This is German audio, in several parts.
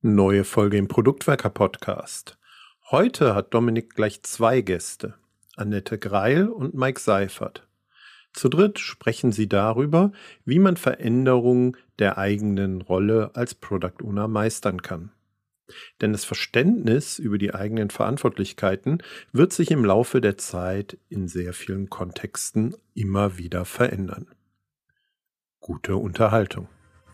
Neue Folge im Produktwerker-Podcast. Heute hat Dominik gleich zwei Gäste, Annette Greil und Mike Seifert. Zu dritt sprechen sie darüber, wie man Veränderungen der eigenen Rolle als Product Owner meistern kann. Denn das Verständnis über die eigenen Verantwortlichkeiten wird sich im Laufe der Zeit in sehr vielen Kontexten immer wieder verändern. Gute Unterhaltung.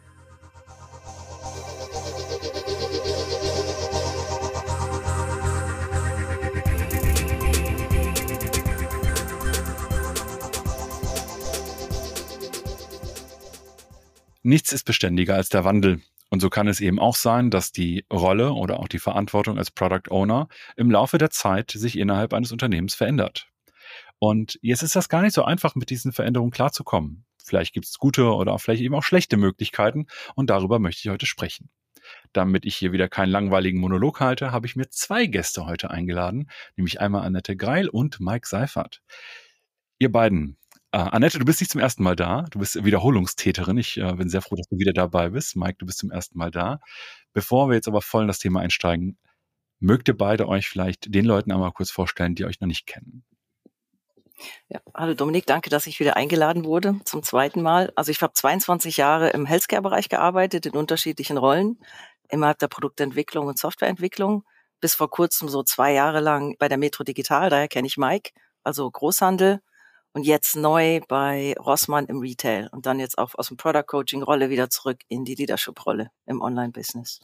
Nichts ist beständiger als der Wandel. Und so kann es eben auch sein, dass die Rolle oder auch die Verantwortung als Product Owner im Laufe der Zeit sich innerhalb eines Unternehmens verändert. Und jetzt ist das gar nicht so einfach, mit diesen Veränderungen klarzukommen. Vielleicht gibt es gute oder vielleicht eben auch schlechte Möglichkeiten und darüber möchte ich heute sprechen. Damit ich hier wieder keinen langweiligen Monolog halte, habe ich mir zwei Gäste heute eingeladen, nämlich einmal Annette Greil und Mike Seifert. Ihr beiden, Annette, du bist nicht zum ersten Mal da. Du bist Wiederholungstäterin. Ich bin sehr froh, dass du wieder dabei bist. Mike, du bist zum ersten Mal da. Bevor wir jetzt aber voll in das Thema einsteigen, mögt ihr beide euch vielleicht den Leuten einmal kurz vorstellen, die euch noch nicht kennen? Ja, hallo Dominik, danke, dass ich wieder eingeladen wurde zum zweiten Mal. Also ich habe 22 Jahre im Healthcare-Bereich gearbeitet, in unterschiedlichen Rollen, innerhalb der Produktentwicklung und Softwareentwicklung. Bis vor kurzem so 2 Jahre lang bei der Metro Digital, daher kenne ich Mike, also Großhandel. Und jetzt neu bei Rossmann im Retail und dann jetzt auch aus dem Product Coaching Rolle wieder zurück in die Leadership Rolle im Online-Business.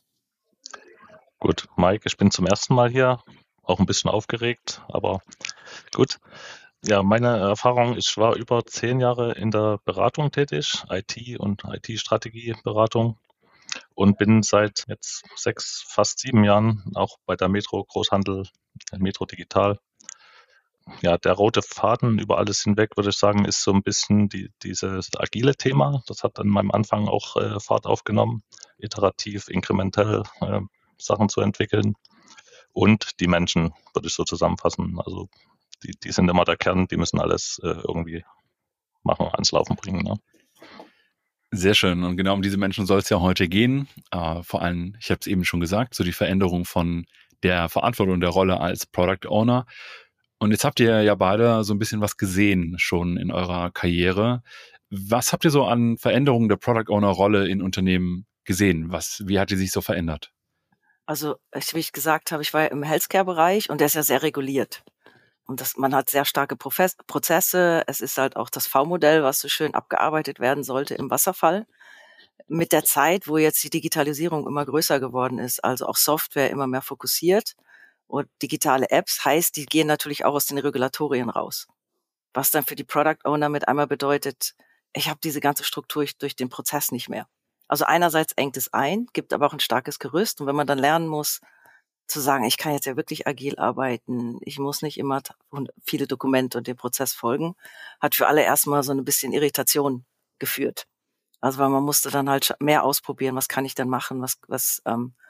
Gut, Mike, ich bin zum ersten Mal hier, auch ein bisschen aufgeregt, aber gut. Ja, meine Erfahrung, ich war über 10 Jahre in der Beratung tätig, IT- und IT-Strategieberatung und bin seit jetzt 6, fast 7 Jahren auch bei der Metro Großhandel, Metro Digital. Ja, der rote Faden über alles hinweg, würde ich sagen, ist so ein bisschen dieses agile Thema. Das hat an meinem Anfang auch Fahrt aufgenommen, iterativ, inkrementell Sachen zu entwickeln. Und die Menschen, würde ich so zusammenfassen. Also die sind immer der Kern, die müssen alles irgendwie machen, ans Laufen bringen. Ne? Sehr schön. Und genau um diese Menschen soll es ja heute gehen. Vor allem, ich habe es eben schon gesagt, so die Veränderung von der Verantwortung der Rolle als Product Owner. Und jetzt habt ihr ja beide so ein bisschen was gesehen schon in eurer Karriere. Was habt ihr so an Veränderungen der Product Owner Rolle in Unternehmen gesehen? Wie hat die sich so verändert? Also, wie ich gesagt habe, ich war ja im Healthcare-Bereich und der ist ja sehr reguliert. Und man hat sehr starke Prozesse. Es ist halt auch das V-Modell, was so schön abgearbeitet werden sollte im Wasserfall. Mit der Zeit, wo jetzt die Digitalisierung immer größer geworden ist, also auch Software immer mehr fokussiert und digitale Apps, heißt, die gehen natürlich auch aus den Regulatorien raus. Was dann für die Product Owner mit einmal bedeutet, ich habe diese ganze Struktur durch den Prozess nicht mehr. Also einerseits engt es ein, gibt aber auch ein starkes Gerüst. Und wenn man dann lernen muss, zu sagen, ich kann jetzt ja wirklich agil arbeiten, ich muss nicht immer viele Dokumente und dem Prozess folgen, hat für alle erstmal so ein bisschen Irritation geführt. Also weil man musste dann halt mehr ausprobieren, was kann ich denn machen, was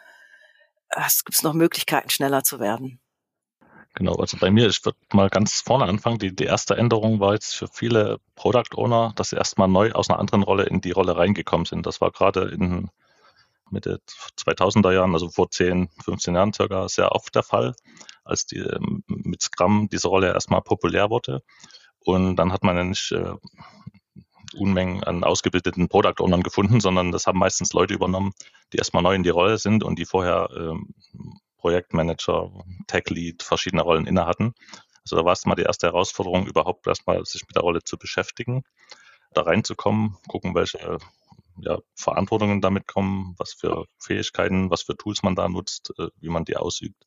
gibt's noch Möglichkeiten, schneller zu werden. Genau, also bei mir, ich würde mal ganz vorne anfangen. Die erste Änderung war jetzt für viele Product Owner, dass sie erstmal neu aus einer anderen Rolle in die Rolle reingekommen sind. Das war gerade in Mitte 2000er Jahren, also vor 10, 15 Jahren circa, sehr oft der Fall, als mit Scrum diese Rolle erstmal populär wurde. Und dann hat man ja nicht Unmengen an ausgebildeten Product Ownern gefunden, sondern das haben meistens Leute übernommen, die erstmal neu in die Rolle sind und die vorher Projektmanager, Tech Lead, verschiedene Rollen inne hatten. Also da war es mal die erste Herausforderung, überhaupt erstmal sich mit der Rolle zu beschäftigen, da reinzukommen, gucken, welche Verantwortungen damit kommen, was für Fähigkeiten, was für Tools man da nutzt, wie man die ausübt.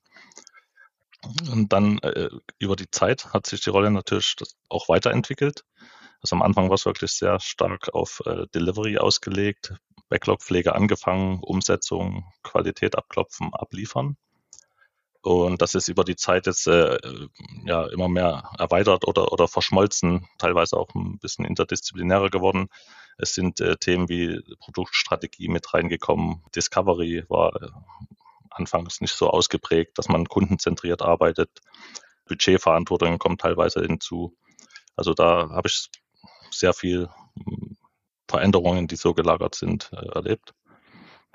Und dann über die Zeit hat sich die Rolle natürlich auch weiterentwickelt. Also am Anfang war es wirklich sehr stark auf Delivery ausgelegt, Backlog-Pflege angefangen, Umsetzung, Qualität abklopfen, abliefern. Und das ist über die Zeit jetzt immer mehr erweitert oder verschmolzen, teilweise auch ein bisschen interdisziplinärer geworden. Es sind Themen wie Produktstrategie mit reingekommen. Discovery war anfangs nicht so ausgeprägt, dass man kundenzentriert arbeitet. Budgetverantwortung kommt teilweise hinzu. Also da habe ich sehr viel Veränderungen, die so gelagert sind, erlebt.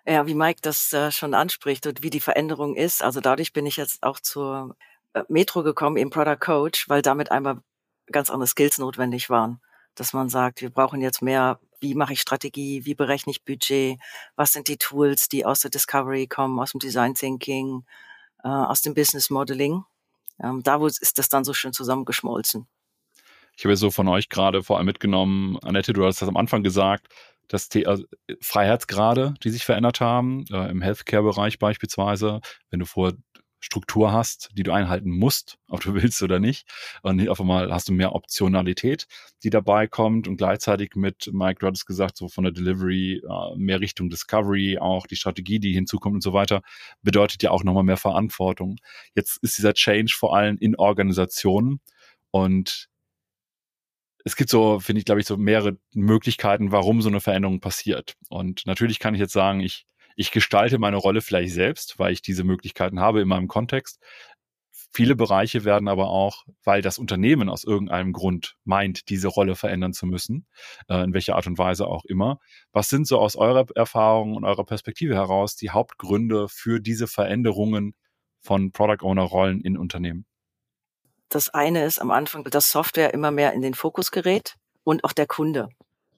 Ja, wie Mike das schon anspricht und wie die Veränderung ist. Also dadurch bin ich jetzt auch zur Metro gekommen, eben Product Coach, weil damit einmal ganz andere Skills notwendig waren. Dass man sagt, wir brauchen jetzt mehr, wie mache ich Strategie, wie berechne ich Budget, was sind die Tools, die aus der Discovery kommen, aus dem Design Thinking, aus dem Business Modeling. Ist das dann so schön zusammengeschmolzen. Ich habe so von euch gerade vor allem mitgenommen, Annette, du hast das am Anfang gesagt, dass die Freiheitsgrade, die sich verändert haben, im Healthcare-Bereich beispielsweise, wenn du vor Struktur hast, die du einhalten musst, ob du willst oder nicht. Und auf einmal hast du mehr Optionalität, die dabei kommt und gleichzeitig mit, Mike, du hattest gesagt, so von der Delivery mehr Richtung Discovery, auch die Strategie, die hinzukommt und so weiter, bedeutet ja auch nochmal mehr Verantwortung. Jetzt ist dieser Change vor allem in Organisationen und es gibt so, finde ich, glaube ich, so mehrere Möglichkeiten, warum so eine Veränderung passiert. Und natürlich kann ich jetzt sagen, ich gestalte meine Rolle vielleicht selbst, weil ich diese Möglichkeiten habe in meinem Kontext. Viele Bereiche werden aber auch, weil das Unternehmen aus irgendeinem Grund meint, diese Rolle verändern zu müssen, in welcher Art und Weise auch immer. Was sind so aus eurer Erfahrung und eurer Perspektive heraus die Hauptgründe für diese Veränderungen von Product Owner Rollen in Unternehmen? Das eine ist am Anfang, dass Software immer mehr in den Fokus gerät und auch der Kunde,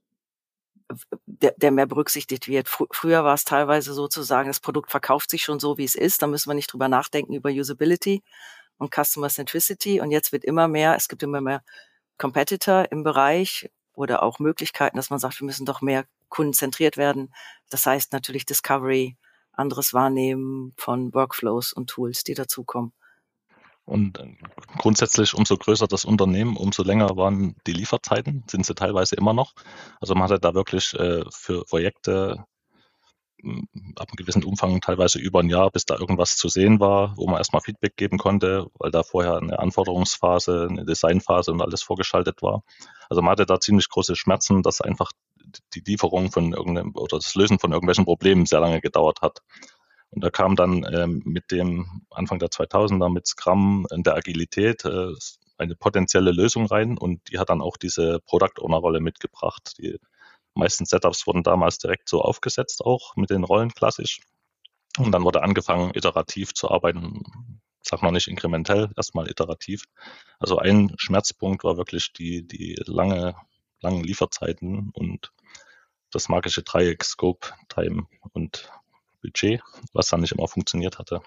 der mehr berücksichtigt wird. Früher war es teilweise sozusagen, das Produkt verkauft sich schon so, wie es ist. Da müssen wir nicht drüber nachdenken über Usability und Customer Centricity. Und jetzt es gibt immer mehr Competitor im Bereich oder auch Möglichkeiten, dass man sagt, wir müssen doch mehr kundenzentriert werden. Das heißt natürlich Discovery, anderes Wahrnehmen von Workflows und Tools, die dazukommen. Und grundsätzlich, umso größer das Unternehmen, umso länger waren die Lieferzeiten, sind sie teilweise immer noch. Also man hatte da wirklich für Projekte ab einem gewissen Umfang teilweise über ein Jahr, bis da irgendwas zu sehen war, wo man erstmal Feedback geben konnte, weil da vorher eine Anforderungsphase, eine Designphase und alles vorgeschaltet war. Also man hatte da ziemlich große Schmerzen, dass einfach die Lieferung von irgendeinem oder das Lösen von irgendwelchen Problemen sehr lange gedauert hat. Und da kam dann mit dem Anfang der 2000er mit Scrum in der Agilität eine potenzielle Lösung rein und die hat dann auch diese Product Owner Rolle mitgebracht. Die meisten Setups wurden damals direkt so aufgesetzt, auch mit den Rollen klassisch. Und dann wurde angefangen, iterativ zu arbeiten. Sag mal nicht inkrementell, erstmal iterativ. Also ein Schmerzpunkt war wirklich die langen Lieferzeiten und das magische Dreieck Scope, Time und Budget, was dann nicht immer funktioniert hatte.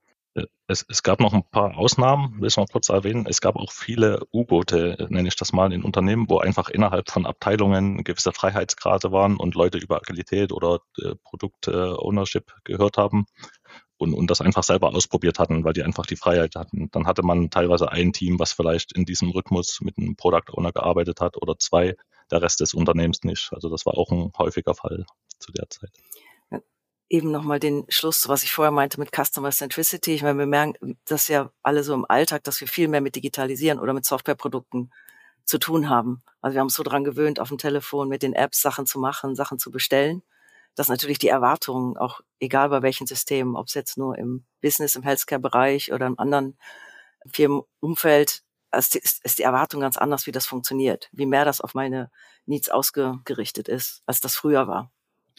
Es gab noch ein paar Ausnahmen, will ich noch kurz erwähnen. Es gab auch viele U-Boote, nenne ich das mal, in Unternehmen, wo einfach innerhalb von Abteilungen gewisse Freiheitsgrade waren und Leute über Agilität oder Produkt-Ownership gehört haben und das einfach selber ausprobiert hatten, weil die einfach die Freiheit hatten. Dann hatte man teilweise ein Team, was vielleicht in diesem Rhythmus mit einem Product Owner gearbeitet hat oder zwei, der Rest des Unternehmens nicht. Also das war auch ein häufiger Fall zu der Zeit. Eben nochmal den Schluss, was ich vorher meinte mit Customer Centricity. Ich meine, wir merken das ja alle so im Alltag, dass wir viel mehr mit Digitalisieren oder mit Softwareprodukten zu tun haben. Also wir haben uns so dran gewöhnt, auf dem Telefon mit den Apps Sachen zu machen, Sachen zu bestellen, dass natürlich die Erwartungen, auch egal bei welchen Systemen, ob es jetzt nur im Business, im Healthcare-Bereich oder im anderen Firmenumfeld, ist die Erwartung ganz anders, wie das funktioniert, wie mehr das auf meine Needs ausgerichtet ist, als das früher war.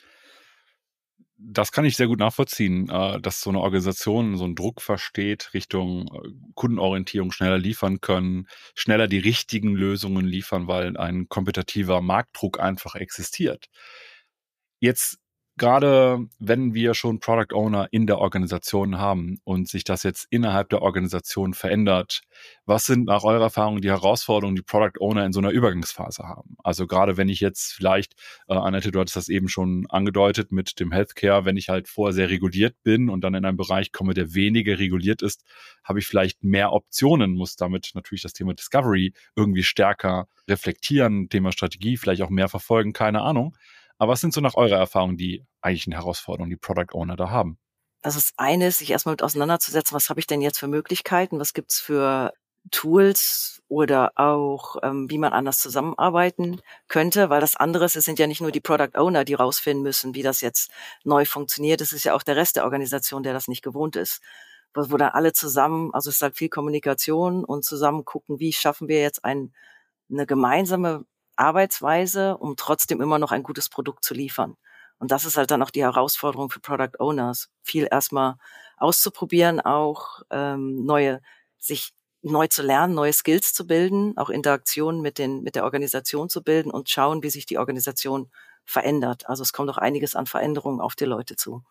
Das kann ich sehr gut nachvollziehen, dass so eine Organisation so einen Druck versteht Richtung Kundenorientierung, schneller liefern können, schneller die richtigen Lösungen liefern, weil ein kompetitiver Marktdruck einfach existiert. Jetzt gerade wenn wir schon Product Owner in der Organisation haben und sich das jetzt innerhalb der Organisation verändert, was sind nach eurer Erfahrung die Herausforderungen, die Product Owner in so einer Übergangsphase haben? Also gerade wenn ich jetzt vielleicht, Annette, du hattest das eben schon angedeutet mit dem Healthcare, wenn ich halt vorher sehr reguliert bin und dann in einen Bereich komme, der weniger reguliert ist, habe ich vielleicht mehr Optionen, muss damit natürlich das Thema Discovery irgendwie stärker reflektieren, Thema Strategie vielleicht auch mehr verfolgen, keine Ahnung. Aber was sind so nach eurer Erfahrung die eigentlichen Herausforderungen, die Product Owner da haben? Das ist eines, sich erstmal mit auseinanderzusetzen, was habe ich denn jetzt für Möglichkeiten, was gibt's für Tools oder auch, wie man anders zusammenarbeiten könnte, weil das andere ist, es sind ja nicht nur die Product Owner, die rausfinden müssen, wie das jetzt neu funktioniert, es ist ja auch der Rest der Organisation, der das nicht gewohnt ist, wo dann alle zusammen, also es ist halt viel Kommunikation und zusammen gucken, wie schaffen wir jetzt eine gemeinsame Arbeitsweise, um trotzdem immer noch ein gutes Produkt zu liefern. Und das ist halt dann auch die Herausforderung für Product Owners, viel erstmal auszuprobieren, auch sich neu zu lernen, neue Skills zu bilden, auch Interaktionen mit der Organisation zu bilden und schauen, wie sich die Organisation verändert. Also es kommt auch einiges an Veränderungen auf die Leute zu.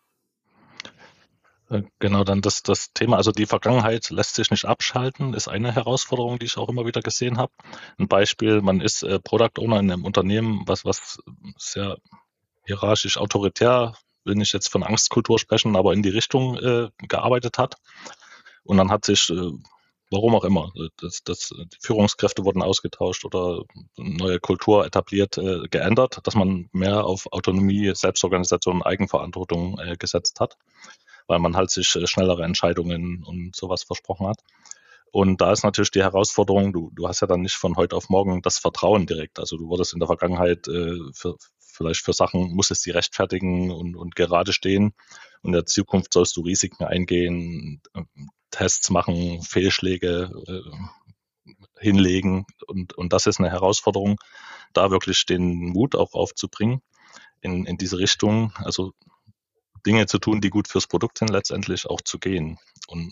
Genau, dann das Thema, also die Vergangenheit lässt sich nicht abschalten, ist eine Herausforderung, die ich auch immer wieder gesehen habe. Ein Beispiel, man ist Product Owner in einem Unternehmen, was sehr hierarchisch autoritär, will nicht jetzt von Angstkultur sprechen, aber in die Richtung gearbeitet hat. Und dann hat sich, warum auch immer, die Führungskräfte wurden ausgetauscht oder eine neue Kultur etabliert, geändert, dass man mehr auf Autonomie, Selbstorganisation, Eigenverantwortung gesetzt hat, weil man halt sich schnellere Entscheidungen und sowas versprochen hat. Und da ist natürlich die Herausforderung, du hast ja dann nicht von heute auf morgen das Vertrauen direkt. Also du wurdest in der Vergangenheit vielleicht für Sachen, musstest die rechtfertigen und gerade stehen. Und in der Zukunft sollst du Risiken eingehen, Tests machen, Fehlschläge hinlegen. Und das ist eine Herausforderung, da wirklich den Mut auch aufzubringen in diese Richtung. Also Dinge zu tun, die gut fürs Produkt sind, letztendlich auch zu gehen. Und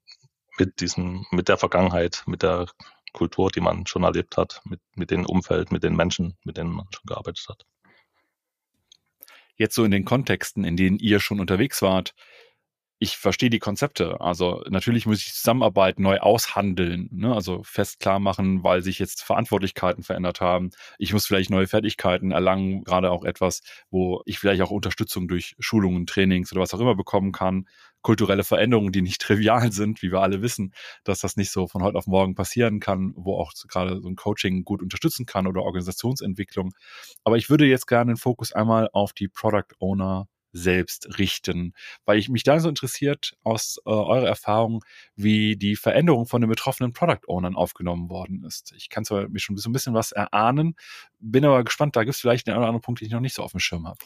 mit der Vergangenheit, mit der Kultur, die man schon erlebt hat, mit dem Umfeld, mit den Menschen, mit denen man schon gearbeitet hat. Jetzt so in den Kontexten, in denen ihr schon unterwegs wart, ich verstehe die Konzepte. Also natürlich muss ich Zusammenarbeit neu aushandeln, ne? Also fest klar machen, weil sich jetzt Verantwortlichkeiten verändert haben. Ich muss vielleicht neue Fertigkeiten erlangen, gerade auch etwas, wo ich vielleicht auch Unterstützung durch Schulungen, Trainings oder was auch immer bekommen kann. Kulturelle Veränderungen, die nicht trivial sind, wie wir alle wissen, dass das nicht so von heute auf morgen passieren kann, wo auch gerade so ein Coaching gut unterstützen kann oder Organisationsentwicklung. Aber ich würde jetzt gerne den Fokus einmal auf die Product Owner selbst richten, weil ich mich da so interessiert aus eurer Erfahrung, wie die Veränderung von den betroffenen Product Ownern aufgenommen worden ist. Ich kann zwar mir schon so ein bisschen was erahnen, bin aber gespannt, da gibt es vielleicht den einen oder anderen Punkt, den ich noch nicht so auf dem Schirm habe.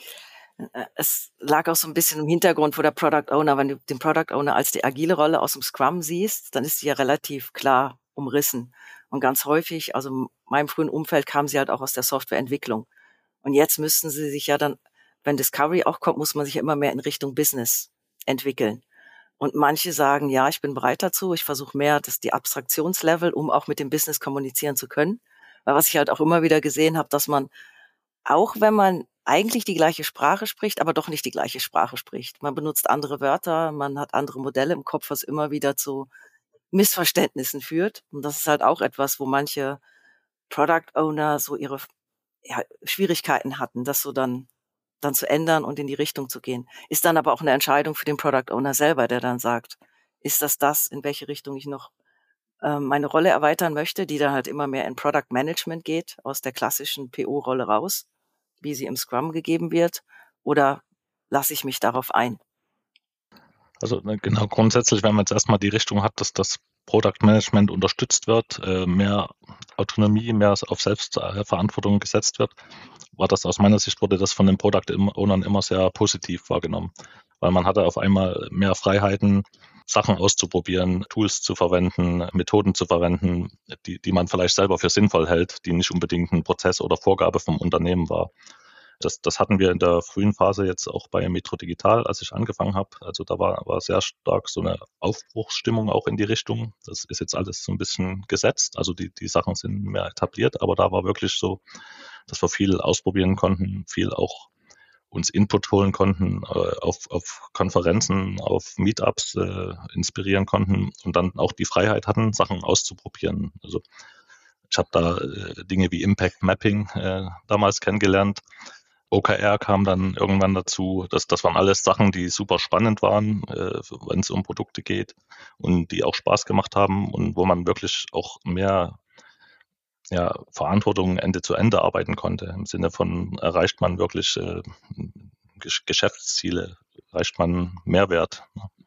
Es lag auch so ein bisschen im Hintergrund, wo der Product Owner, wenn du den Product Owner als die agile Rolle aus dem Scrum siehst, dann ist sie ja relativ klar umrissen. Und ganz häufig, also in meinem frühen Umfeld, kamen sie halt auch aus der Softwareentwicklung. Und jetzt müssten sie sich ja dann, wenn Discovery auch kommt, muss man sich immer mehr in Richtung Business entwickeln. Und manche sagen, ja, ich bin bereit dazu, ich versuche mehr die Abstraktionslevel, um auch mit dem Business kommunizieren zu können. Weil was ich halt auch immer wieder gesehen habe, dass man, auch wenn man eigentlich die gleiche Sprache spricht, aber doch nicht die gleiche Sprache spricht. Man benutzt andere Wörter, man hat andere Modelle im Kopf, was immer wieder zu Missverständnissen führt. Und das ist halt auch etwas, wo manche Product Owner so ihre Schwierigkeiten hatten, das so dann zu ändern und in die Richtung zu gehen. Ist dann aber auch eine Entscheidung für den Product Owner selber, der dann sagt, ist das, in welche Richtung ich noch meine Rolle erweitern möchte, die dann halt immer mehr in Product Management geht, aus der klassischen PO-Rolle raus, wie sie im Scrum gegeben wird, oder lasse ich mich darauf ein? Also genau, grundsätzlich, wenn man jetzt erstmal die Richtung hat, dass das Product Management unterstützt wird, mehr Autonomie, mehr auf Selbstverantwortung gesetzt wird, aus meiner Sicht wurde das von den Product Ownern immer sehr positiv wahrgenommen, weil man hatte auf einmal mehr Freiheiten, Sachen auszuprobieren, Tools zu verwenden, Methoden zu verwenden, die man vielleicht selber für sinnvoll hält, die nicht unbedingt ein Prozess oder Vorgabe vom Unternehmen war. Das hatten wir in der frühen Phase jetzt auch bei Metro Digital, als ich angefangen habe. Also da war sehr stark so eine Aufbruchsstimmung auch in die Richtung. Das ist jetzt alles so ein bisschen gesetzt. Also die Sachen sind mehr etabliert, aber da war wirklich so, dass wir viel ausprobieren konnten, viel auch uns Input holen konnten, auf Konferenzen, auf Meetups inspirieren konnten und dann auch die Freiheit hatten, Sachen auszuprobieren. Also ich habe da Dinge wie Impact Mapping damals kennengelernt. OKR kam dann irgendwann dazu. Das waren alles Sachen, die super spannend waren, wenn es um Produkte geht und die auch Spaß gemacht haben und wo man wirklich auch mehr Verantwortung Ende zu Ende arbeiten konnte. Im Sinne von, erreicht man wirklich Geschäftsziele, erreicht man Mehrwert.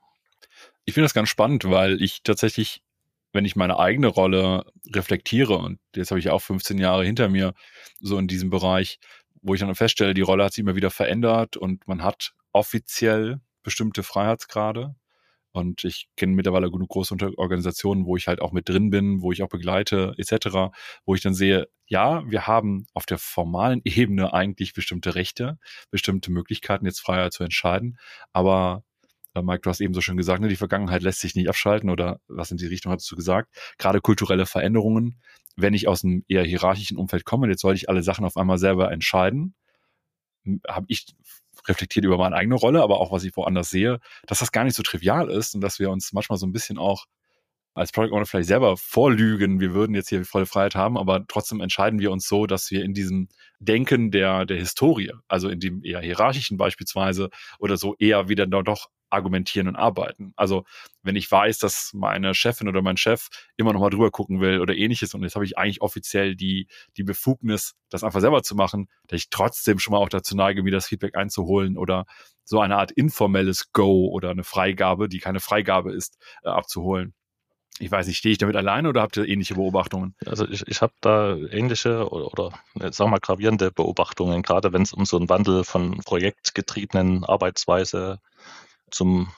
Ich finde das ganz spannend, weil ich tatsächlich, wenn ich meine eigene Rolle reflektiere, und jetzt habe ich auch 15 Jahre hinter mir, so in diesem Bereich, wo ich dann feststelle, die Rolle hat sich immer wieder verändert und man hat offiziell bestimmte Freiheitsgrade. Und ich kenne mittlerweile genug große Organisationen, wo ich halt auch mit drin bin, wo ich auch begleite, etc., wo ich dann sehe, ja, wir haben auf der formalen Ebene eigentlich bestimmte Rechte, bestimmte Möglichkeiten, jetzt freier zu entscheiden, aber Mike, du hast eben so schön gesagt, ne, die Vergangenheit lässt sich nicht abschalten oder was in die Richtung hast du gesagt. Gerade kulturelle Veränderungen, wenn ich aus einem eher hierarchischen Umfeld komme, jetzt sollte ich alle Sachen auf einmal selber entscheiden, habe ich reflektiert über meine eigene Rolle, aber auch was ich woanders sehe, dass das gar nicht so trivial ist und dass wir uns manchmal so ein bisschen auch als Product Owner vielleicht selber vorlügen, wir würden jetzt hier volle Freiheit haben, aber trotzdem entscheiden wir uns so, dass wir in diesem Denken der Historie, also in dem eher hierarchischen beispielsweise oder so eher wieder doch argumentieren und arbeiten. Also wenn ich weiß, dass meine Chefin oder mein Chef immer noch mal drüber gucken will oder ähnliches und jetzt habe ich eigentlich offiziell die Befugnis, das einfach selber zu machen, dass ich trotzdem schon mal auch dazu neige, mir das Feedback einzuholen oder so eine Art informelles Go oder eine Freigabe, die keine Freigabe ist, abzuholen. Ich weiß nicht, stehe ich damit alleine oder habt ihr ähnliche Beobachtungen? Also ich habe da ähnliche oder sagen wir mal gravierende Beobachtungen, gerade wenn es um so einen Wandel von projektgetriebenen Arbeitsweise zum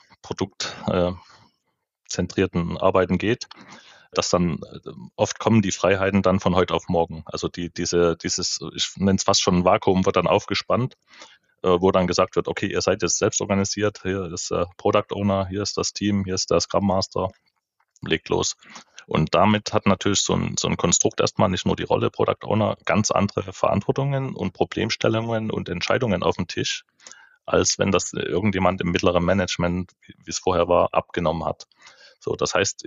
produktzentrierten Arbeiten geht, dass dann oft kommen die Freiheiten dann von heute auf morgen. Also dieses, ich nenne es fast schon ein Vakuum, wird dann aufgespannt, wo dann gesagt wird, okay, ihr seid jetzt selbst organisiert, hier ist der Product Owner, hier ist das Team, hier ist der Scrum Master, legt los. Und damit hat natürlich so ein Konstrukt erstmal nicht nur die Rolle Product Owner, ganz andere Verantwortungen und Problemstellungen und Entscheidungen auf dem Tisch, als wenn das irgendjemand im mittleren Management, wie es vorher war, abgenommen hat. So, das heißt,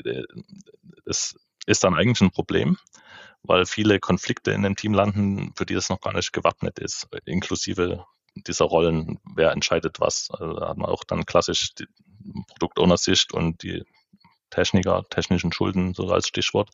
es ist dann eigentlich ein Problem, weil viele Konflikte in dem Team landen, für die es noch gar nicht gewappnet ist, inklusive dieser Rollen, wer entscheidet was. Also da hat man auch dann klassisch die Produkt-Owner-Sicht und die technischen Schulden, so als Stichwort.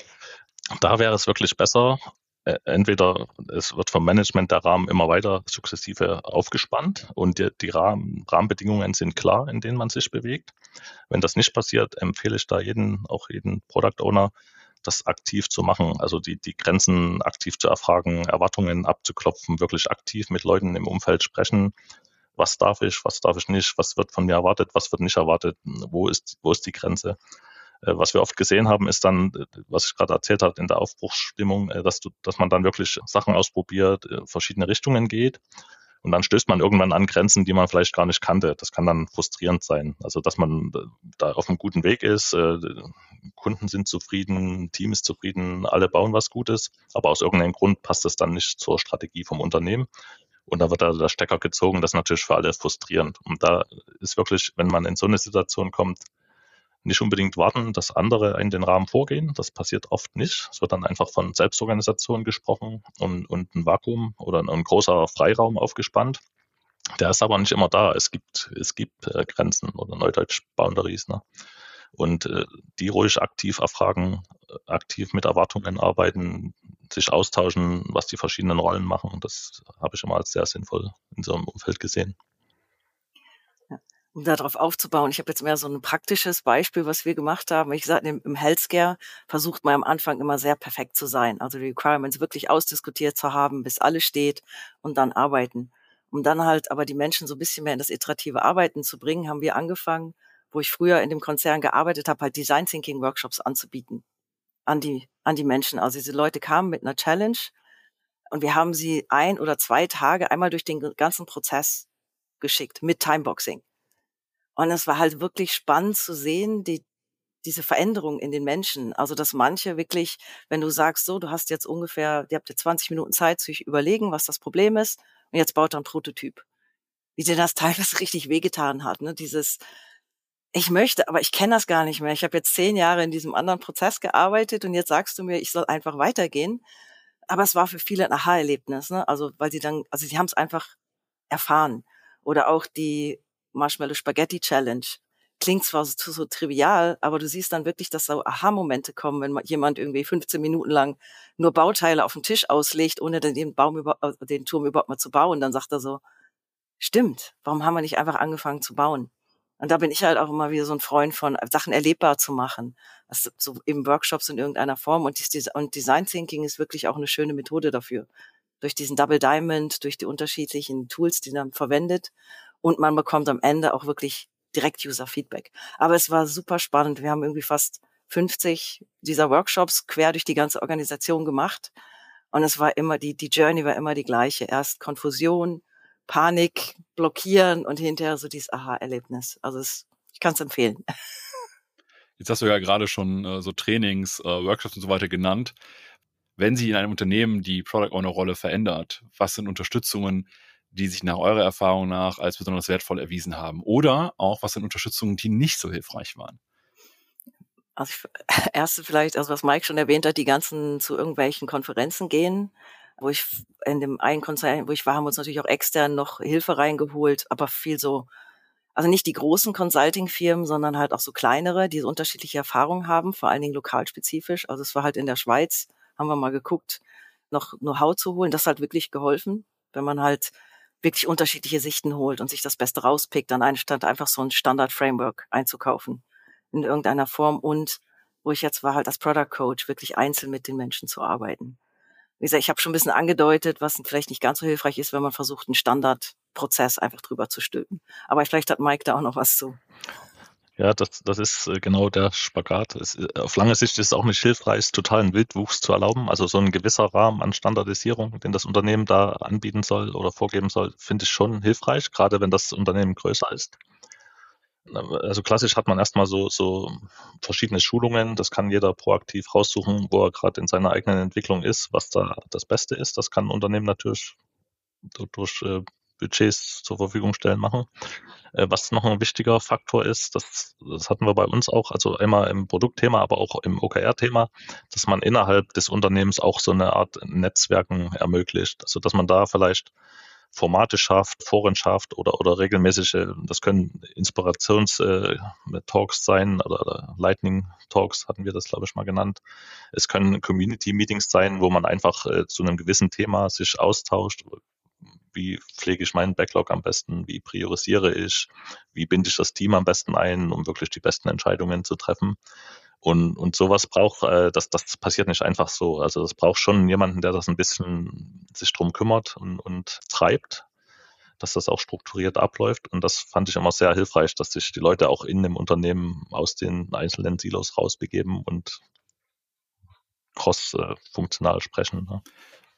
Da wäre es wirklich besser, entweder es wird vom Management der Rahmen immer weiter sukzessive aufgespannt und die Rahmenbedingungen sind klar, in denen man sich bewegt. Wenn das nicht passiert, empfehle ich da jeden Product Owner, das aktiv zu machen, also die Grenzen aktiv zu erfragen, Erwartungen abzuklopfen, wirklich aktiv mit Leuten im Umfeld sprechen. Was darf ich nicht, was wird von mir erwartet, was wird nicht erwartet, wo ist die Grenze? Was wir oft gesehen haben, ist dann, was ich gerade erzählt habe, in der Aufbruchsstimmung, dass man dann wirklich Sachen ausprobiert, verschiedene Richtungen geht und dann stößt man irgendwann an Grenzen, die man vielleicht gar nicht kannte. Das kann dann frustrierend sein. Also, dass man da auf einem guten Weg ist, Kunden sind zufrieden, Team ist zufrieden, alle bauen was Gutes, aber aus irgendeinem Grund passt es dann nicht zur Strategie vom Unternehmen. Und da wird da der Stecker gezogen, das ist natürlich für alle frustrierend. Und da ist wirklich, wenn man in so eine Situation kommt, nicht unbedingt warten, dass andere in den Rahmen vorgehen. Das passiert oft nicht. Es wird dann einfach von Selbstorganisation gesprochen und ein Vakuum oder ein großer Freiraum aufgespannt. Der ist aber nicht immer da. Es gibt Grenzen oder Neudeutsch Boundaries. Ne? Und die ruhig aktiv erfragen, aktiv mit Erwartungen arbeiten, sich austauschen, was die verschiedenen Rollen machen. Das habe ich immer als sehr sinnvoll in so einem Umfeld gesehen. Um darauf aufzubauen, ich habe jetzt mehr so ein praktisches Beispiel, was wir gemacht haben. Ich sage, im Healthcare versucht man am Anfang immer sehr perfekt zu sein, also die Requirements wirklich ausdiskutiert zu haben, bis alles steht und dann arbeiten. Um dann halt aber die Menschen so ein bisschen mehr in das iterative Arbeiten zu bringen, haben wir angefangen, wo ich früher in dem Konzern gearbeitet habe, halt Design Thinking Workshops anzubieten an die Menschen. Also diese Leute kamen mit einer Challenge und wir haben sie 1 oder 2 Tage einmal durch den ganzen Prozess geschickt mit Timeboxing. Und es war halt wirklich spannend zu sehen, diese Veränderung in den Menschen. Also, dass manche wirklich, wenn du sagst, so, ihr habt jetzt 20 Minuten Zeit, sich überlegen, was das Problem ist, und jetzt baut er einen Prototyp. Wie dir das teilweise richtig wehgetan hat, ne? Ich möchte, aber ich kenne das gar nicht mehr. Ich habe jetzt 10 Jahre in diesem anderen Prozess gearbeitet und jetzt sagst du mir, ich soll einfach weitergehen. Aber es war für viele ein Aha-Erlebnis, ne? Also, sie haben es einfach erfahren. Oder auch die Marshmallow Spaghetti Challenge. Klingt zwar so trivial, aber du siehst dann wirklich, dass so Aha-Momente kommen, wenn jemand irgendwie 15 Minuten lang nur Bauteile auf den Tisch auslegt, ohne den Turm überhaupt mal zu bauen. Dann sagt er so, stimmt, warum haben wir nicht einfach angefangen zu bauen? Und da bin ich halt auch immer wieder so ein Freund von, Sachen erlebbar zu machen. Also so eben Workshops in irgendeiner Form. Und Design Thinking ist wirklich auch eine schöne Methode dafür. Durch diesen Double Diamond, durch die unterschiedlichen Tools, die man verwendet. Und man bekommt am Ende auch wirklich direkt User-Feedback. Aber es war super spannend. Wir haben irgendwie fast 50 dieser Workshops quer durch die ganze Organisation gemacht. Und es war immer, die Journey war immer die gleiche. Erst Konfusion, Panik, Blockieren und hinterher so dieses Aha-Erlebnis. Also ich kann es empfehlen. Jetzt hast du ja gerade schon so Trainings, Workshops und so weiter genannt. Wenn Sie in einem Unternehmen die Product Owner-Rolle verändert, was sind Unterstützungen, die sich nach eurer Erfahrung nach als besonders wertvoll erwiesen haben? Oder auch, was sind Unterstützungen, die nicht so hilfreich waren? Also erste vielleicht, also was Mike schon erwähnt hat, die ganzen zu irgendwelchen Konferenzen gehen, wo ich in dem einen Konzern, wo ich war, haben wir uns natürlich auch extern noch Hilfe reingeholt, aber viel so, also nicht die großen Consulting-Firmen, sondern halt auch so kleinere, die so unterschiedliche Erfahrungen haben, vor allen Dingen lokalspezifisch. Also es war halt in der Schweiz, haben wir mal geguckt, noch Know-how zu holen. Das hat wirklich geholfen, wenn man halt wirklich unterschiedliche Sichten holt und sich das Beste rauspickt, dann anstatt einfach so ein Standard-Framework einzukaufen in irgendeiner Form. Und wo ich jetzt war, halt als Product Coach, wirklich einzeln mit den Menschen zu arbeiten. Wie gesagt, ich habe schon ein bisschen angedeutet, was vielleicht nicht ganz so hilfreich ist, wenn man versucht, einen Standardprozess einfach drüber zu stülpen. Aber vielleicht hat Mike da auch noch was zu. Ja, das ist genau der Spagat. Auf lange Sicht ist es auch nicht hilfreich, totalen Wildwuchs zu erlauben. Also so ein gewisser Rahmen an Standardisierung, den das Unternehmen da anbieten soll oder vorgeben soll, finde ich schon hilfreich, gerade wenn das Unternehmen größer ist. Also klassisch hat man erstmal so verschiedene Schulungen. Das kann jeder proaktiv raussuchen, wo er gerade in seiner eigenen Entwicklung ist, was da das Beste ist. Das kann ein Unternehmen natürlich durch Budgets zur Verfügung stellen machen. Was noch ein wichtiger Faktor ist, das hatten wir bei uns auch, also einmal im Produktthema, aber auch im OKR-Thema, dass man innerhalb des Unternehmens auch so eine Art Netzwerken ermöglicht. Also dass man da vielleicht Formate schafft, Foren schafft oder regelmäßige, das können Inspirations-Talks sein oder Lightning-Talks hatten wir das, glaube ich, mal genannt. Es können Community-Meetings sein, wo man einfach zu einem gewissen Thema sich austauscht. Wie pflege ich meinen Backlog am besten? Wie priorisiere ich? Wie binde ich das Team am besten ein, um wirklich die besten Entscheidungen zu treffen? Und sowas braucht, das passiert nicht einfach so. Also das braucht schon jemanden, der das ein bisschen sich drum kümmert und treibt, dass das auch strukturiert abläuft. Und das fand ich immer sehr hilfreich, dass sich die Leute auch in dem Unternehmen aus den einzelnen Silos rausbegeben und cross-funktional sprechen. Ne?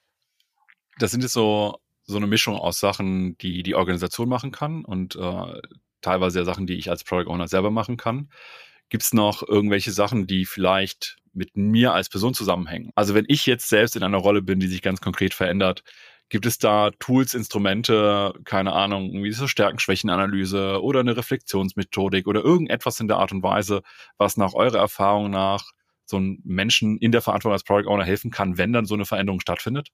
Das sind jetzt so eine Mischung aus Sachen, die die Organisation machen kann und teilweise ja Sachen, die ich als Product Owner selber machen kann. Gibt es noch irgendwelche Sachen, die vielleicht mit mir als Person zusammenhängen? Also wenn ich jetzt selbst in einer Rolle bin, die sich ganz konkret verändert, gibt es da Tools, Instrumente, keine Ahnung, irgendwie so Stärken-Schwächen-Analyse oder eine Reflexionsmethodik oder irgendetwas in der Art und Weise, was nach eurer Erfahrung nach so einem Menschen in der Verantwortung als Product Owner helfen kann, wenn dann so eine Veränderung stattfindet?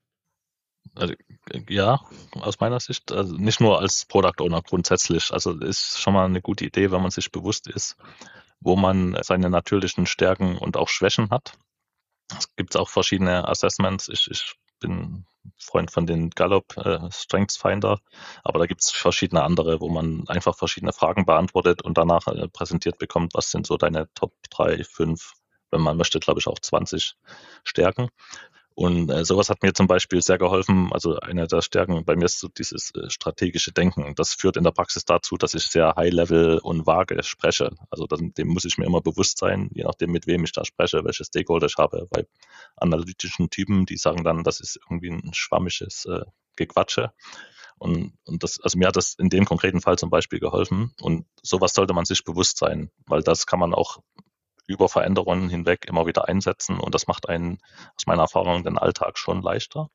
Also, ja, aus meiner Sicht, also nicht nur als Product Owner grundsätzlich. Also ist schon mal eine gute Idee, wenn man sich bewusst ist, wo man seine natürlichen Stärken und auch Schwächen hat. Es gibt auch verschiedene Assessments. Ich bin Freund von den Gallup Strengths Finder, aber da gibt es verschiedene andere, wo man einfach verschiedene Fragen beantwortet und danach präsentiert bekommt, was sind so deine Top 3, 5, wenn man möchte, glaube ich auch 20 Stärken. Und sowas hat mir zum Beispiel sehr geholfen. Also eine der Stärken bei mir ist so dieses strategische Denken. Das führt in der Praxis dazu, dass ich sehr high-level und vage spreche. Also dem muss ich mir immer bewusst sein, je nachdem, mit wem ich da spreche, welche Stakeholder ich habe. Bei analytischen Typen, die sagen dann, das ist irgendwie ein schwammisches Gequatsche. Und das, also mir hat das in dem konkreten Fall zum Beispiel geholfen. Und sowas sollte man sich bewusst sein, weil das kann man auch über Veränderungen hinweg immer wieder einsetzen und das macht einen aus meiner Erfahrung den Alltag schon leichter.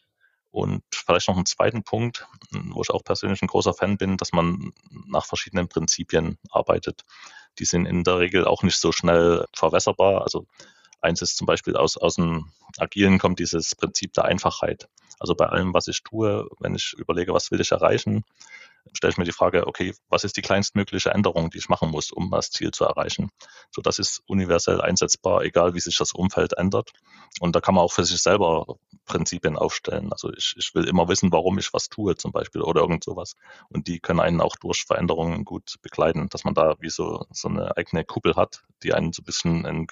Und vielleicht noch einen zweiten Punkt, wo ich auch persönlich ein großer Fan bin, dass man nach verschiedenen Prinzipien arbeitet. Die sind in der Regel auch nicht so schnell verwässerbar. Also eins ist zum Beispiel aus dem Agilen kommt dieses Prinzip der Einfachheit. Also bei allem, was ich tue, wenn ich überlege, was will ich erreichen, stelle ich mir die Frage, okay, was ist die kleinstmögliche Änderung, die ich machen muss, um das Ziel zu erreichen? So, das ist universell einsetzbar, egal wie sich das Umfeld ändert. Und da kann man auch für sich selber Prinzipien aufstellen. Also ich will immer wissen, warum ich was tue zum Beispiel oder irgend sowas. Und die können einen auch durch Veränderungen gut begleiten, dass man da wie so eine eigene Kuppel hat, die einen so ein bisschen einen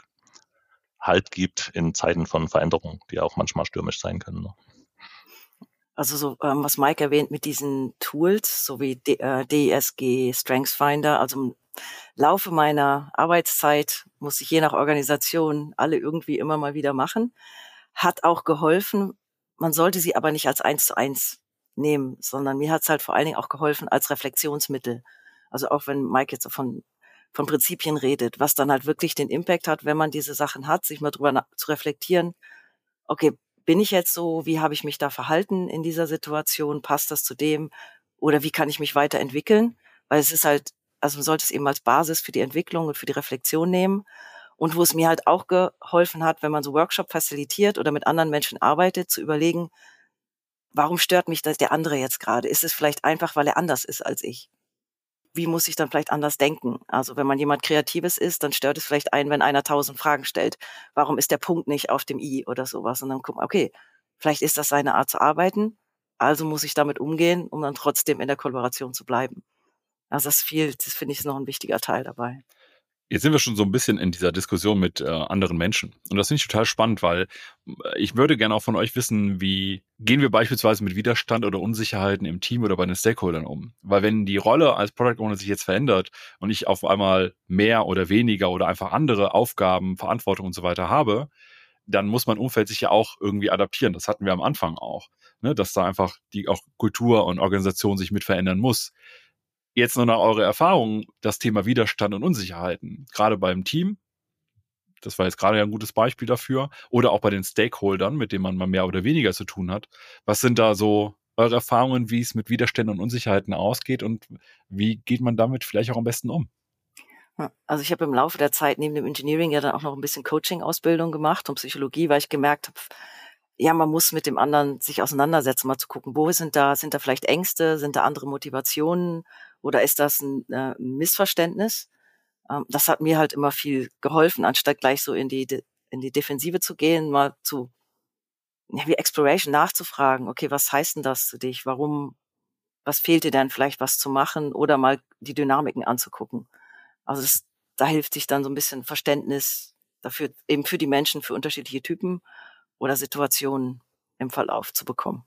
Halt gibt in Zeiten von Veränderungen, die auch manchmal stürmisch sein können. Ne? Also so, was Mike erwähnt mit diesen Tools, so wie DESG, StrengthsFinder, also im Laufe meiner Arbeitszeit muss ich je nach Organisation alle irgendwie immer mal wieder machen. hat auch geholfen. Man sollte sie aber nicht als 1:1 nehmen, sondern mir hat es halt vor allen Dingen auch geholfen als Reflexionsmittel. Also auch wenn Mike jetzt so von Prinzipien redet, was dann halt wirklich den Impact hat, wenn man diese Sachen hat, sich mal drüber zu reflektieren, okay, bin ich jetzt so, wie habe ich mich da verhalten in dieser Situation, passt das zu dem oder wie kann ich mich weiterentwickeln? Weil es ist halt, also man sollte es eben als Basis für die Entwicklung und für die Reflexion nehmen. Und wo es mir halt auch geholfen hat, wenn man so Workshop facilitiert oder mit anderen Menschen arbeitet, zu überlegen, warum stört mich das der andere jetzt gerade? Ist es vielleicht einfach, weil er anders ist als ich? Wie muss ich dann vielleicht anders denken? Also wenn man jemand Kreatives ist, dann stört es vielleicht einen, wenn einer 1000 Fragen stellt. Warum ist der Punkt nicht auf dem I oder sowas? Und dann gucken, okay, vielleicht ist das seine Art zu arbeiten, also muss ich damit umgehen, um dann trotzdem in der Kollaboration zu bleiben. Also das finde ich, ist noch ein wichtiger Teil dabei. Jetzt sind wir schon so ein bisschen in dieser Diskussion mit anderen Menschen. Und das finde ich total spannend, weil ich würde gerne auch von euch wissen, wie gehen wir beispielsweise mit Widerstand oder Unsicherheiten im Team oder bei den Stakeholdern um? Weil wenn die Rolle als Product Owner sich jetzt verändert und ich auf einmal mehr oder weniger oder einfach andere Aufgaben, Verantwortung und so weiter habe, dann muss mein Umfeld sich ja auch irgendwie adaptieren. Das hatten wir am Anfang auch, ne? Dass da einfach die auch Kultur und Organisation sich mit verändern muss. Jetzt nur nach eurer Erfahrung das Thema Widerstand und Unsicherheiten, gerade beim Team, das war jetzt gerade ja ein gutes Beispiel dafür, oder auch bei den Stakeholdern, mit denen man mal mehr oder weniger zu tun hat. Was sind da so eure Erfahrungen, wie es mit Widerständen und Unsicherheiten ausgeht und wie geht man damit vielleicht auch am besten um? Also ich habe im Laufe der Zeit neben dem Engineering ja dann auch noch ein bisschen Coaching-Ausbildung gemacht und Psychologie, weil ich gemerkt habe, ja, man muss mit dem anderen sich auseinandersetzen, mal zu gucken, sind da vielleicht Ängste, sind da andere Motivationen oder ist das ein Missverständnis? Das hat mir halt immer viel geholfen, anstatt gleich so in die Defensive zu gehen, mal wie Exploration nachzufragen, okay, was heißt denn das für dich? Warum, was fehlt dir denn vielleicht was zu machen oder mal die Dynamiken anzugucken? Also da hilft sich dann so ein bisschen Verständnis dafür, eben für die Menschen, für unterschiedliche Typen oder Situationen im Verlauf zu bekommen.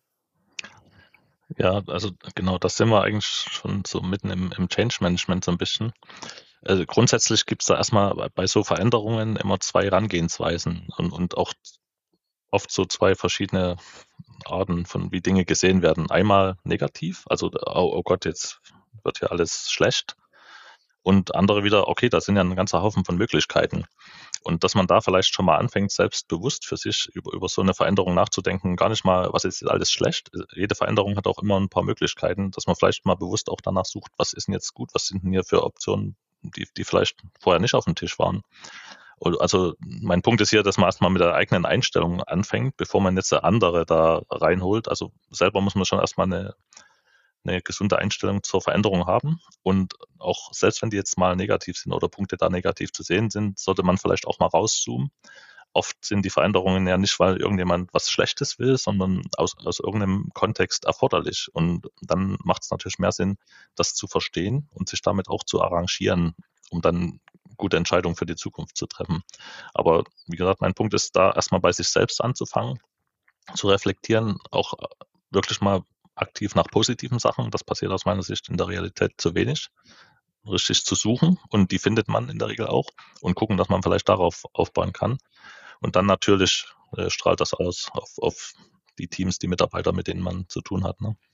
Ja, also genau, das sind wir eigentlich schon so mitten im Change Management so ein bisschen. Also grundsätzlich gibt es da erstmal bei so Veränderungen immer zwei Herangehensweisen und auch oft so zwei verschiedene Arten von wie Dinge gesehen werden. Einmal negativ, also oh Gott, jetzt wird hier alles schlecht. Und andere wieder, okay, da sind ja ein ganzer Haufen von Möglichkeiten. Und dass man da vielleicht schon mal anfängt, selbst bewusst für sich über so eine Veränderung nachzudenken, gar nicht mal, was ist jetzt alles schlecht. Jede Veränderung hat auch immer ein paar Möglichkeiten, dass man vielleicht mal bewusst auch danach sucht, was ist denn jetzt gut, was sind denn hier für Optionen, die vielleicht vorher nicht auf dem Tisch waren. Also mein Punkt ist hier, dass man erstmal mit der eigenen Einstellung anfängt, bevor man jetzt andere da reinholt. Also selber muss man schon erstmal eine gesunde Einstellung zur Veränderung haben. Und auch selbst wenn die jetzt mal negativ sind oder Punkte da negativ zu sehen sind, sollte man vielleicht auch mal rauszoomen. Oft sind die Veränderungen ja nicht, weil irgendjemand was Schlechtes will, sondern aus irgendeinem Kontext erforderlich. Und dann macht es natürlich mehr Sinn, das zu verstehen und sich damit auch zu arrangieren, um dann gute Entscheidungen für die Zukunft zu treffen. Aber wie gesagt, mein Punkt ist da erstmal bei sich selbst anzufangen, zu reflektieren, auch wirklich mal aktiv nach positiven Sachen. Das passiert aus meiner Sicht in der Realität zu wenig. Richtig zu suchen und die findet man in der Regel auch und gucken, dass man vielleicht darauf aufbauen kann. Und dann natürlich strahlt das aus auf die Teams, die Mitarbeiter, mit denen man zu tun hat. Ne?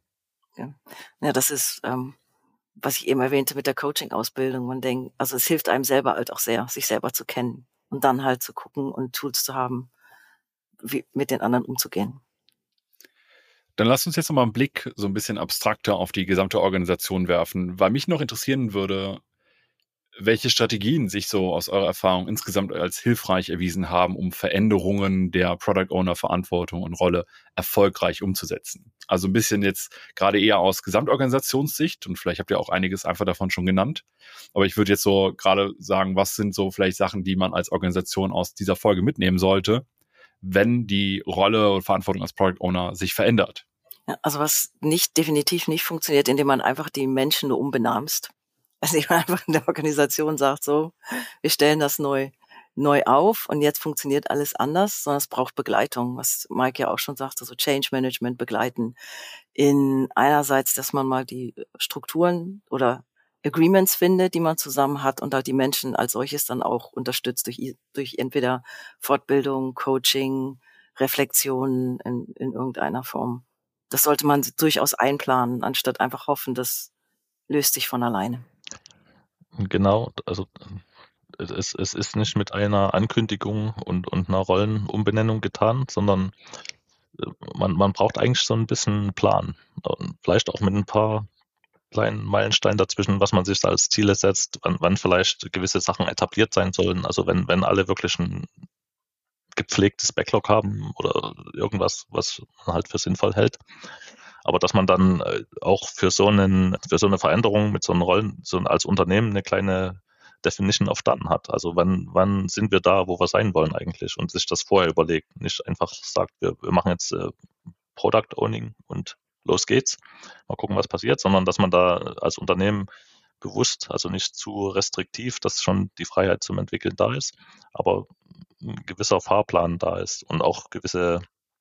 Ja, das ist, was ich eben erwähnte mit der Coaching-Ausbildung. Man denkt, also es hilft einem selber halt auch sehr, sich selber zu kennen und dann halt zu gucken und Tools zu haben, wie mit den anderen umzugehen. Dann lasst uns jetzt noch mal einen Blick so ein bisschen abstrakter auf die gesamte Organisation werfen, weil mich noch interessieren würde, welche Strategien sich so aus eurer Erfahrung insgesamt als hilfreich erwiesen haben, um Veränderungen der Product Owner Verantwortung und Rolle erfolgreich umzusetzen. Also ein bisschen jetzt gerade eher aus Gesamtorganisationssicht und vielleicht habt ihr auch einiges einfach davon schon genannt. Aber ich würde jetzt so gerade sagen, was sind so vielleicht Sachen, die man als Organisation aus dieser Folge mitnehmen sollte, wenn die Rolle und Verantwortung als Product Owner sich verändert? Ja, also was definitiv nicht funktioniert, indem man einfach die Menschen nur umbenamst. Also ich einfach in der Organisation sagt so, wir stellen das neu auf und jetzt funktioniert alles anders, sondern es braucht Begleitung, was Mike ja auch schon sagte, so Change Management begleiten. In einerseits, dass man mal die Strukturen oder Agreements findet, die man zusammen hat und halt die Menschen als solches dann auch unterstützt durch entweder Fortbildung, Coaching, Reflexionen in irgendeiner Form. Das sollte man durchaus einplanen, anstatt einfach hoffen, das löst sich von alleine. Genau, also es ist nicht mit einer Ankündigung und einer Rollenumbenennung getan, sondern man braucht eigentlich so ein bisschen Plan. Und vielleicht auch mit ein paar kleinen Meilensteinen dazwischen, was man sich da als Ziele setzt, wann vielleicht gewisse Sachen etabliert sein sollen. Also wenn alle wirklich ein gepflegtes Backlog haben oder irgendwas, was man halt für sinnvoll hält. Aber dass man dann auch für so eine Veränderung mit so einen Rollen, so als Unternehmen eine kleine Definition of Done hat. Also wann sind wir da, wo wir sein wollen eigentlich und sich das vorher überlegt. Nicht einfach sagt, wir machen jetzt Product Owning und los geht's. Mal gucken, was passiert, sondern dass man da als Unternehmen bewusst, also nicht zu restriktiv, dass schon die Freiheit zum Entwickeln da ist, aber ein gewisser Fahrplan da ist und auch gewisse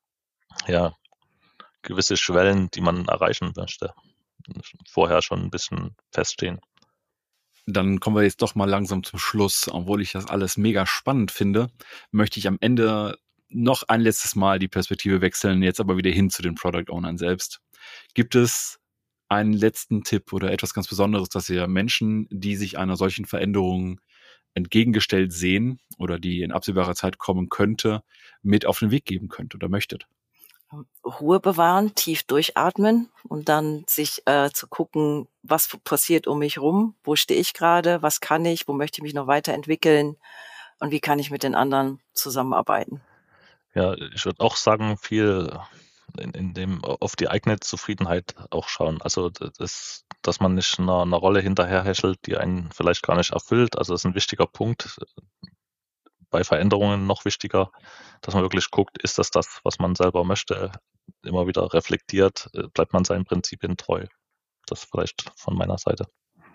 Schwellen, die man erreichen möchte, vorher schon ein bisschen feststehen. Dann kommen wir jetzt doch mal langsam zum Schluss. Obwohl ich das alles mega spannend finde, möchte ich am Ende noch ein letztes Mal die Perspektive wechseln, jetzt aber wieder hin zu den Product Ownern selbst. Gibt es einen letzten Tipp oder etwas ganz Besonderes, dass ihr Menschen, die sich einer solchen Veränderung entgegengestellt sehen oder die in absehbarer Zeit kommen könnte, mit auf den Weg geben könnt oder möchtet? Ruhe bewahren, tief durchatmen und dann sich zu gucken, was passiert um mich rum, wo stehe ich gerade, was kann ich, wo möchte ich mich noch weiterentwickeln und wie kann ich mit den anderen zusammenarbeiten. Ja, ich würde auch sagen, viel in dem auf die eigene Zufriedenheit auch schauen. Also dass man nicht einer Rolle hinterherhäschelt, die einen vielleicht gar nicht erfüllt. Also das ist ein wichtiger Punkt. Bei Veränderungen noch wichtiger, dass man wirklich guckt, ist das, was man selber möchte, immer wieder reflektiert, bleibt man seinen Prinzipien treu. Das vielleicht von meiner Seite.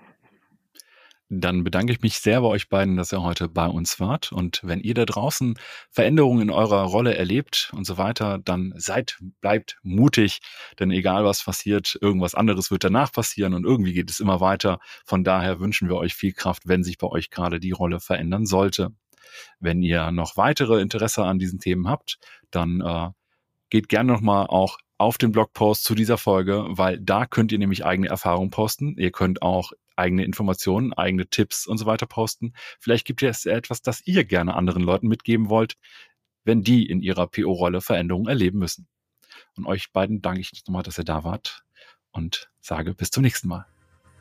Dann bedanke ich mich sehr bei euch beiden, dass ihr heute bei uns wart. Und wenn ihr da draußen Veränderungen in eurer Rolle erlebt und so weiter, dann bleibt mutig, denn egal was passiert, irgendwas anderes wird danach passieren und irgendwie geht es immer weiter. Von daher wünschen wir euch viel Kraft, wenn sich bei euch gerade die Rolle verändern sollte. Wenn ihr noch weitere Interesse an diesen Themen habt, dann geht gerne nochmal auch auf den Blogpost zu dieser Folge, weil da könnt ihr nämlich eigene Erfahrungen posten. Ihr könnt auch eigene Informationen, eigene Tipps und so weiter posten. Vielleicht gibt es etwas, das ihr gerne anderen Leuten mitgeben wollt, wenn die in ihrer PO-Rolle Veränderungen erleben müssen. Und euch beiden danke ich nochmal, dass ihr da wart und sage bis zum nächsten Mal.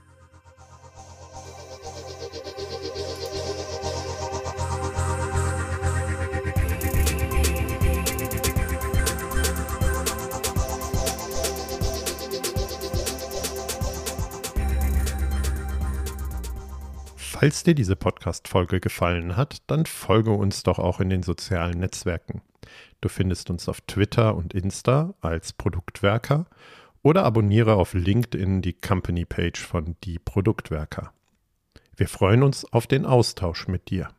Falls dir diese Podcast-Folge gefallen hat, dann folge uns doch auch in den sozialen Netzwerken. Du findest uns auf Twitter und Insta als Produktwerker oder abonniere auf LinkedIn die Company-Page von Die Produktwerker. Wir freuen uns auf den Austausch mit dir.